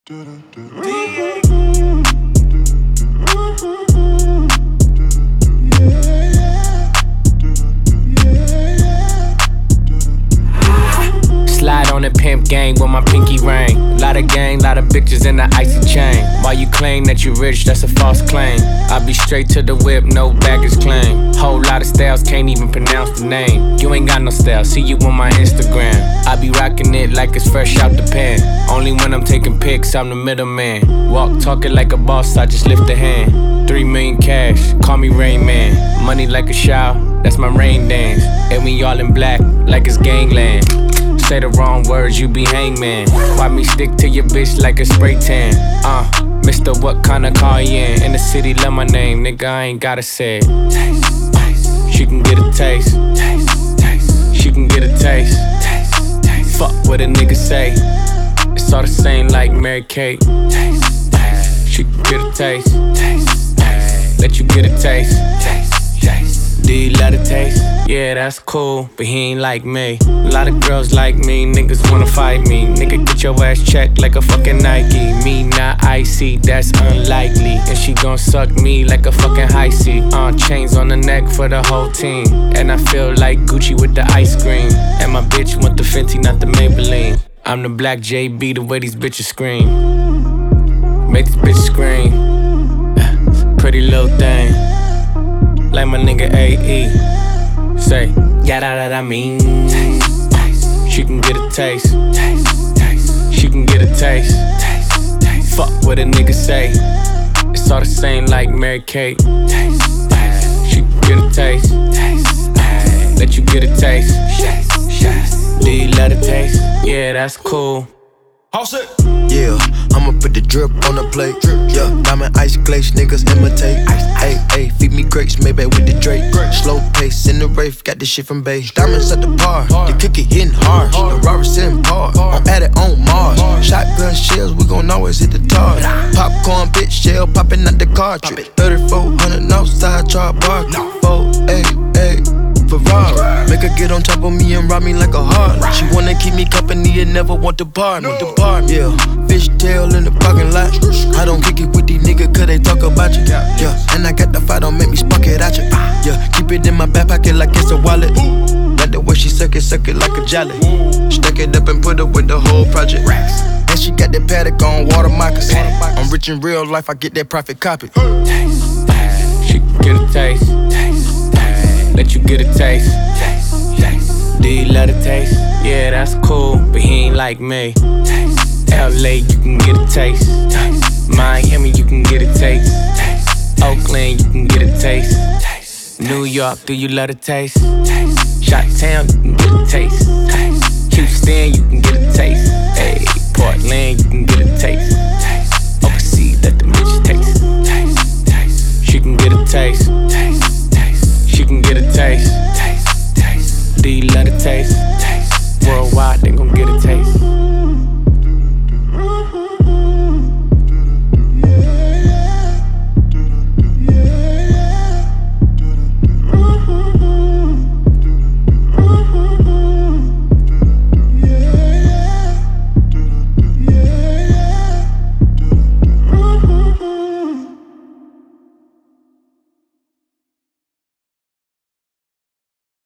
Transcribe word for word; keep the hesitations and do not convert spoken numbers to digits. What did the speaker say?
Slide on the pimp gang with my pinky ring. Lot of gang, lot of bitches in the icy chain. While you claim that you rich, that's a false claim. I be straight to the whip, no baggage claim. Whole lot of styles, can't even pronounce the name. You ain't got no style, see you on my Instagram. I be rocking it like it's fresh out the pan. Only when I'm taking pics, I'm the middleman. Walk talking like a boss, I just lift a hand. Three million cash, call me Rain Man. Money like a shower, that's my rain dance. And we all in black, like it's gangland. Say the wrong words, you be hangman. Why me stick to your bitch like a spray tan? Uh, Mister What kind of car you in? In the city, love my name, nigga, I ain't gotta say it. Taste, taste. She can get a taste. Taste, taste. She can get a taste. Taste, taste. Fuck what a nigga say. It's all the same like Mary Kate. Taste, taste. She can get a taste. Taste, taste. Let you get a taste. Taste, taste. Do you love the taste? Yeah, that's cool, but he ain't like me. A lot of girls like me, niggas wanna fight me. Nigga, get your ass checked like a fucking Nike. Me not icy, that's unlikely. And she gon' suck me like a fucking high C. Uh, chains on the neck for the whole team. And I feel like Gucci with the ice cream. And my bitch want the Fenty, not the Maybelline. I'm the black J B, the way these bitches scream. Make this bitch scream. Pretty little thing. Like my nigga A E. Say, yeah, that I mean. Taste, taste. She can get a taste. Taste, taste. She can get a taste. Taste, taste. Fuck what a nigga say. It's all the same like Mary Kate. Taste, taste. She can get a taste. Taste, taste. Let you get a taste. Taste, taste. Do you love the taste? Yeah, that's cool. All set. Yeah, I'ma put the drip on the plate. Yeah, diamond ice glaze, niggas imitate. Ayy, ayy, feed me grapes, maybe with the Drake. Slow pace in the rave, got this shit from Bay. Diamonds at the bar, the cookie hitting hard. The Robert sitting hard, I'm at it on Mars. Shotgun shells, we gon' always hit the target. Popcorn, bitch, shell popping out the cartridge. thirty-four hundred outside, char bar. four, ayy, ayy. Ferrari. Make her get on top of me and rob me like a heart. She wanna keep me company and never want to part me. Depart, yeah. Fishtail in the parking lot. I don't kick it with these niggas cause they talk about you. Yeah, and I got the fight, don't make me spark it at you. Yeah, keep it in my back pocket like it's a wallet. Like the way she suck it, suck it like a jelly. Stuck it up and put up with the whole project. And she got that paddock on water moccasins. I'm rich in real life, I get that profit copy. Taste, taste. She can get a taste. Taste. Let you get a taste. Taste, taste. Do you love the taste? Yeah, that's cool, but he ain't like me. Taste, L A, you can get a taste. Taste. Miami, you can get a taste. Taste. Oakland, you can get a taste. Taste. New York, do you love the taste? Taste. Chi-Town, you can get a taste. Taste. Houston, you can get a taste.